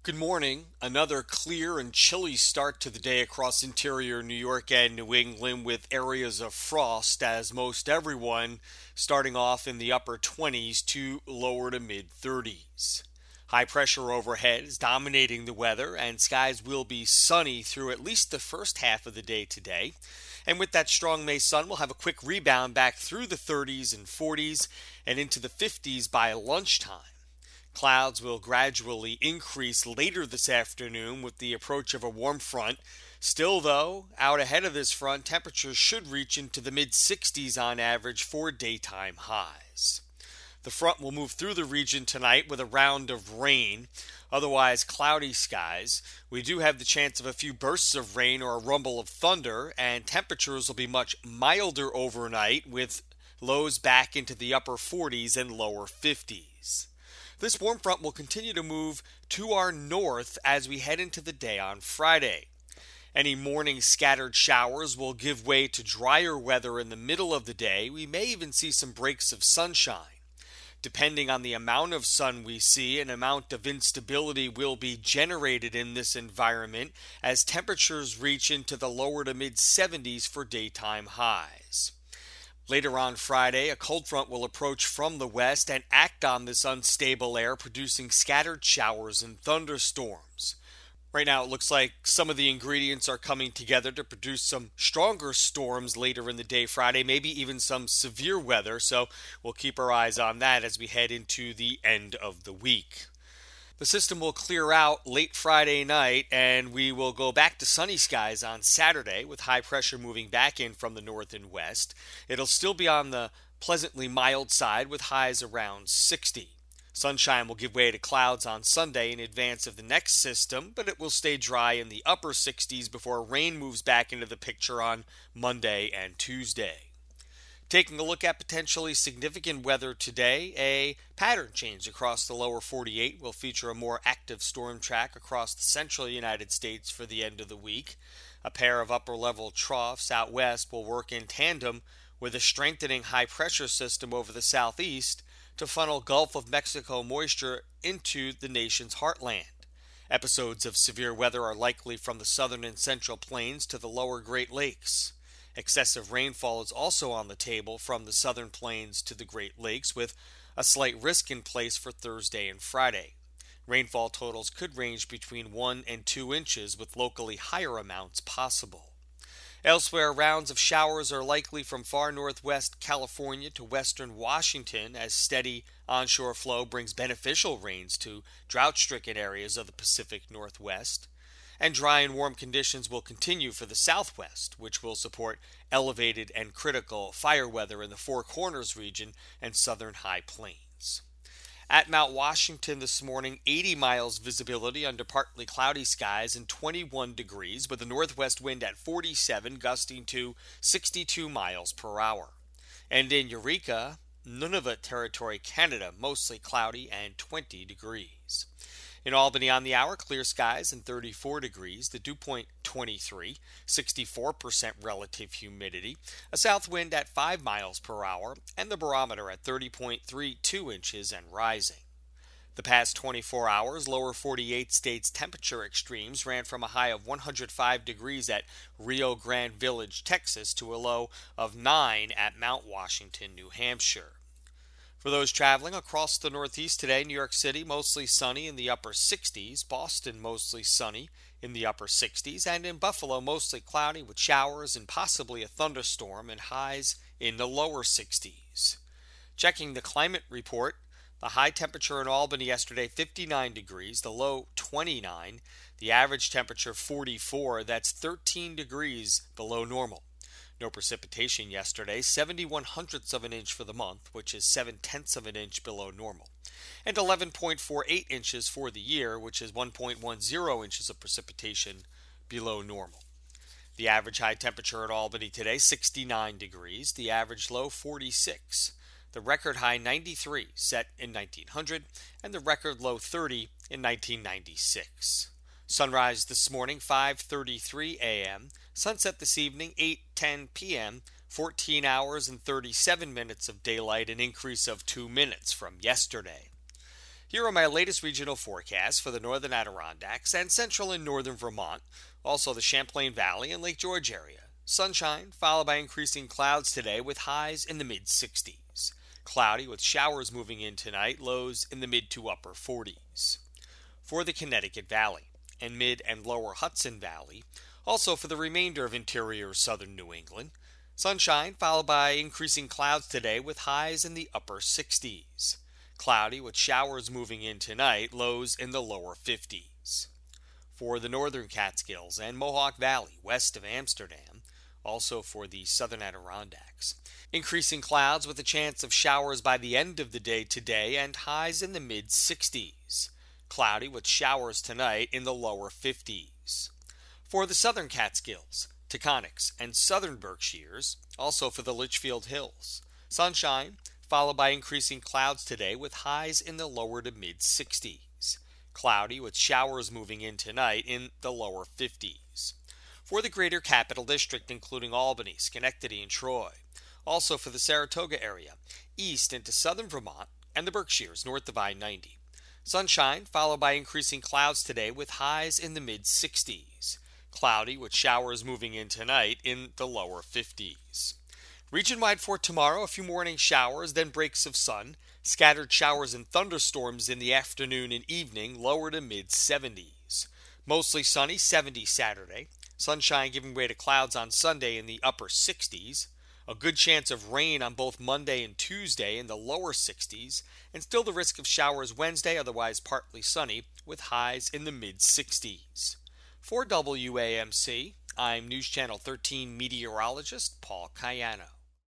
Good morning. Another clear and chilly start to the day across interior New York and New England with areas of frost as most everyone starting off in the upper 20s to lower to mid 30s. High pressure overhead is dominating the weather and skies will be sunny through at least the first half of the day today. And with that strong May sun, we'll have a quick rebound back through the 30s and 40s and into the 50s by lunchtime. Clouds will gradually increase later this afternoon with the approach of a warm front. Still, though, out ahead of this front, temperatures should reach into the mid 60s on average for daytime highs. The front will move through the region tonight with a round of rain, otherwise cloudy skies. We do have the chance of a few bursts of rain or a rumble of thunder, and temperatures will be much milder overnight with lows back into the upper 40s and lower 50s. This warm front will continue to move to our north as we head into the day on Friday. Any morning scattered showers will give way to drier weather in the middle of the day. We may even see some breaks of sunshine. Depending on the amount of sun we see, an amount of instability will be generated in this environment as temperatures reach into the lower to mid 70s for daytime highs. Later on Friday, a cold front will approach from the west and act on this unstable air, producing scattered showers and thunderstorms. Right now, it looks like some of the ingredients are coming together to produce some stronger storms later in the day Friday, maybe even some severe weather, so we'll keep our eyes on that as we head into the end of the week. The system will clear out late Friday night, and we will go back to sunny skies on Saturday with high pressure moving back in from the north and west. It'll still be on the pleasantly mild side with highs around 60. Sunshine will give way to clouds on Sunday in advance of the next system, but it will stay dry in the upper 60s before rain moves back into the picture on Monday and Tuesday. Taking a look at potentially significant weather today, a pattern change across the lower 48 will feature a more active storm track across the central United States for the end of the week. A pair of upper-level troughs out west will work in tandem with a strengthening high-pressure system over the southeast to funnel Gulf of Mexico moisture into the nation's heartland. Episodes of severe weather are likely from the southern and central plains to the lower Great Lakes. Excessive rainfall is also on the table from the southern plains to the Great Lakes, with a slight risk in place for Thursday and Friday. Rainfall totals could range between 1 and 2 inches, with locally higher amounts possible. Elsewhere, rounds of showers are likely from far northwest California to western Washington as steady onshore flow brings beneficial rains to drought-stricken areas of the Pacific Northwest. And dry and warm conditions will continue for the southwest, which will support elevated and critical fire weather in the Four Corners region and southern high plains. At Mount Washington this morning, 80 miles visibility under partly cloudy skies and 21 degrees, with a northwest wind at 47, gusting to 62 miles per hour. And in Eureka, Nunavut Territory, Canada, mostly cloudy and 20 degrees. In Albany on the hour, clear skies and 34 degrees, the dew point 23, 64% relative humidity, a south wind at 5 miles per hour, and the barometer at 30.32 inches and rising. The past 24 hours, lower 48 states temperature extremes ran from a high of 105 degrees at Rio Grande Village, Texas, to a low of 9 at Mount Washington, New Hampshire. For those traveling across the Northeast today, New York City mostly sunny in the upper 60s, Boston mostly sunny in the upper 60s, and in Buffalo mostly cloudy with showers and possibly a thunderstorm and highs in the lower 60s. Checking the climate report, the high temperature in Albany yesterday 59 degrees, the low 29, the average temperature 44, that's 13 degrees below normal. No precipitation yesterday, 71 hundredths of an inch for the month, which is 7/10 of an inch below normal, and 11.48 inches for the year, which is 1.10 inches of precipitation below normal. The average high temperature at Albany today, 69 degrees, the average low 46, the record high 93 set in 1900, and the record low 30 in 1996. Sunrise this morning, 5:33 a.m. Sunset this evening, 8:10 p.m. 14 hours and 37 minutes of daylight, an increase of 2 minutes from yesterday. Here are my latest regional forecasts for the northern Adirondacks and central and northern Vermont, also the Champlain Valley and Lake George area. Sunshine, followed by increasing clouds today with highs in the mid-60s. Cloudy with showers moving in tonight, lows in the mid to upper 40s. For the Connecticut Valley and mid and lower Hudson Valley, also for the remainder of interior southern New England, sunshine followed by increasing clouds today with highs in the upper 60s. Cloudy with showers moving in tonight, lows in the lower 50s. For the northern Catskills and Mohawk Valley west of Amsterdam, also for the southern Adirondacks, increasing clouds with a chance of showers by the end of the day today and highs in the mid-60s. Cloudy with showers tonight in the lower 50s. For the southern Catskills, Taconics, and southern Berkshires, also for the Litchfield Hills, sunshine followed by increasing clouds today with highs in the lower to mid-60s. Cloudy with showers moving in tonight in the lower 50s. For the greater Capital District, including Albany, Schenectady, and Troy, also for the Saratoga area, east into southern Vermont, and the Berkshires north of I-90. Sunshine followed by increasing clouds today with highs in the mid-60s. Cloudy with showers moving in tonight in the lower 50s. Region-wide for tomorrow, a few morning showers, then breaks of sun. Scattered showers and thunderstorms in the afternoon and evening, lower to mid-70s. Mostly sunny, 70 Saturday. Sunshine giving way to clouds on Sunday in the upper 60s. A good chance of rain on both Monday and Tuesday in the lower 60s, and still the risk of showers Wednesday, otherwise partly sunny, with highs in the mid-60s. For WAMC, I'm News Channel 13 meteorologist Paul Cayano.